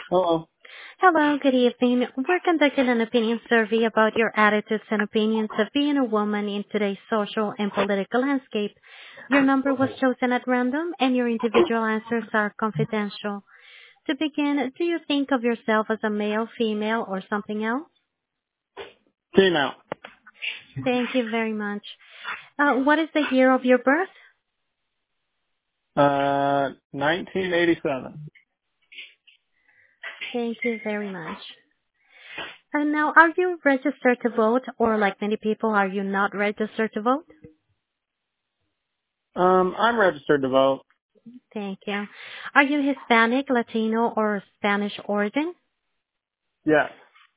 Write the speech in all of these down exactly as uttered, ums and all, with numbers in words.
Hello. Hello, good evening. We're conducting an opinion survey about your attitudes and opinions of being a woman in today's social and political landscape. Your number was chosen at random and your individual answers are confidential. To begin, do you think of yourself as a male, female, or something else? Female. Thank you very much. Uh, what is the year of your birth? Uh, nineteen eighty-seven. Thank you very much. And now, are you registered to vote, or like many people, are you not registered to vote? Um, I'm registered to vote. Thank you. Are you Hispanic, Latino, or Spanish origin? Yes.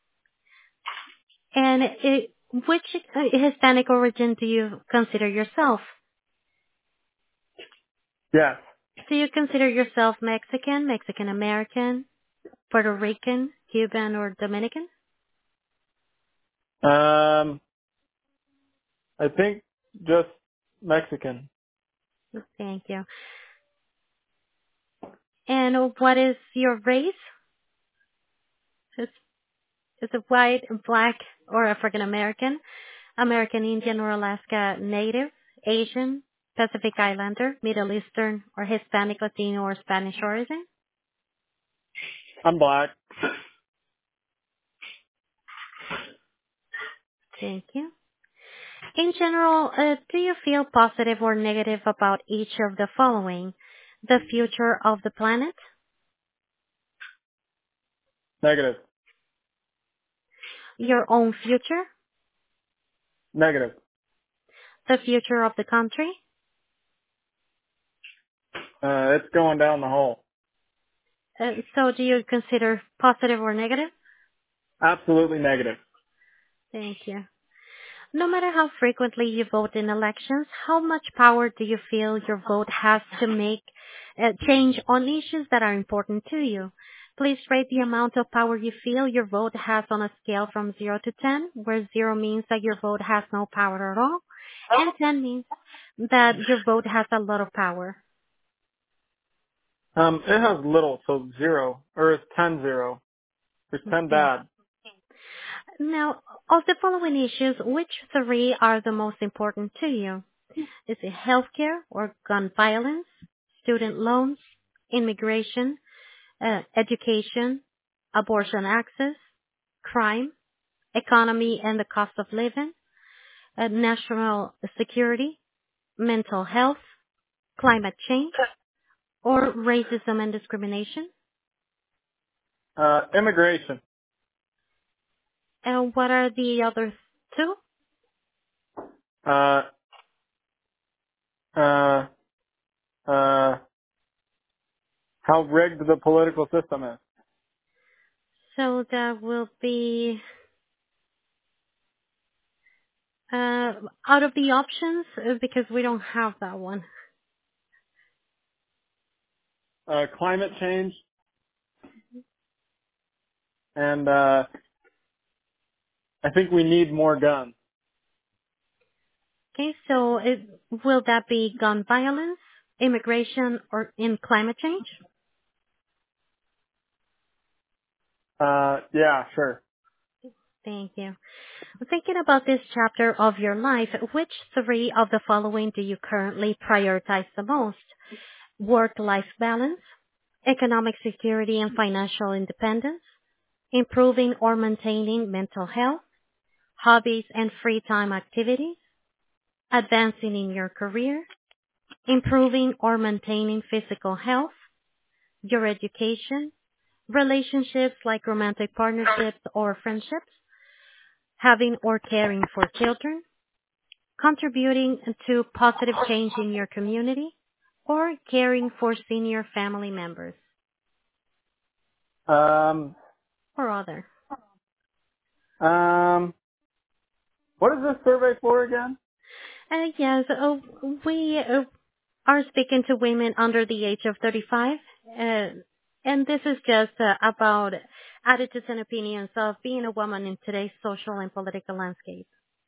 And it, which uh, Hispanic origin do you consider yourself? Yes. Do you consider yourself Mexican, Mexican American, Puerto Rican, Cuban, or Dominican? Um, I think just Mexican. Thank you. And what is your race? Is, is it white, black, or African American, American Indian or Alaska Native, Asian, Pacific Islander, Middle Eastern, or Hispanic, Latino, or Spanish origin? I'm black. Thank you. In general, uh, do you feel positive or negative about each of the following? The future of the planet, Negative. your own future, Negative. the future of the country. Uh, it's going down the hole. Uh, so do you consider positive or negative? Absolutely negative. Thank you. No matter how frequently you vote in elections, how much power do you feel your vote has to make a change on issues that are important to you? Please rate the amount of power you feel your vote has on a scale from zero to ten, where zero means that your vote has no power at all, and ten means that your vote has a lot of power. Um, it has little, so zero, or it's ten zero. It's ten Thanks. bad. Now, of the following issues, which three are the most important to you? Is it healthcare or gun violence, student loans, immigration, uh, education, abortion access, crime, economy and the cost of living, uh, national security, mental health, climate change, or racism and discrimination? Uh, immigration. And what are the other two? Uh, uh, uh, how rigged the political system is. So that will be, uh, out of the options, uh, because we don't have that one. Uh, climate change. And, uh, I think we need more guns. Okay, so it, will that be gun violence, immigration, or in climate change? Uh, yeah, sure. Thank you. Thinking about this chapter of your life, which three of the following do you currently prioritize the most? Work-life balance, economic security and financial independence, improving or maintaining mental health, hobbies and free time activities, advancing in your career, improving or maintaining physical health, your education, relationships like romantic partnerships or friendships, having or caring for children, contributing to positive change in your community, or caring for senior family members, Um, or other. um, what is this survey for again? Uh, yes, uh, we uh, are speaking to women under the age of thirty-five, uh, and this is just uh, about attitudes and opinions of being a woman in today's social and political landscape.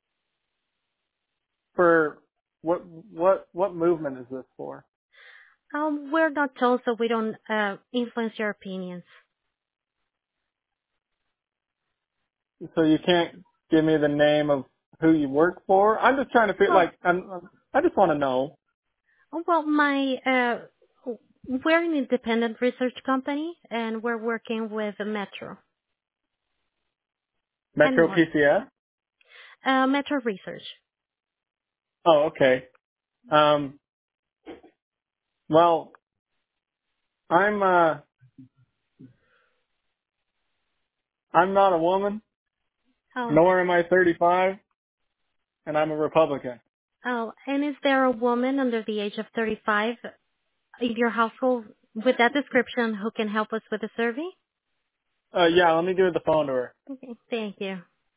For what, what, what movement is this for? Um, we're not told, so we don't uh, influence your opinions. So you can't give me the name of who you work for? I'm just trying to feel Well, like I'm. I just want to know. well, my uh, we're an independent research company, and we're working with Metro and Metro more. P C S. Uh, Metro Research. Oh, okay. Um. Well, I'm. Uh. I'm not a woman, Oh, nor am I thirty-five, and I'm a Republican. oh, and is there a woman under the age of thirty-five in your household with that description who can help us with the survey? Uh. Yeah. Let me give the phone to her. Okay, thank you.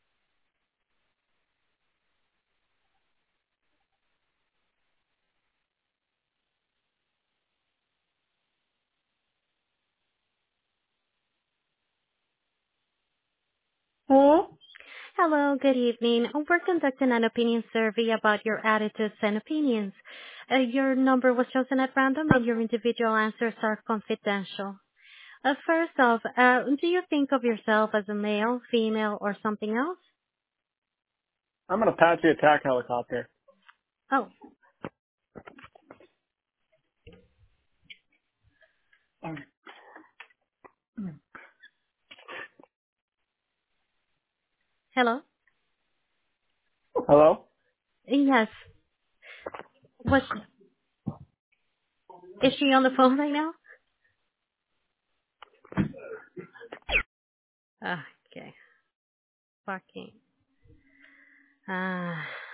Hello. Hello, good evening. We're conducting an opinion survey about your attitudes and opinions. Uh, your number was chosen at random and your individual answers are confidential. Uh, first off, uh, do you think of yourself as a male, female, or something else? I'm an Apache attack helicopter. Oh, hello? Hello. Yes. Was is she on the phone right now? Ah, okay. Fucking. Ah.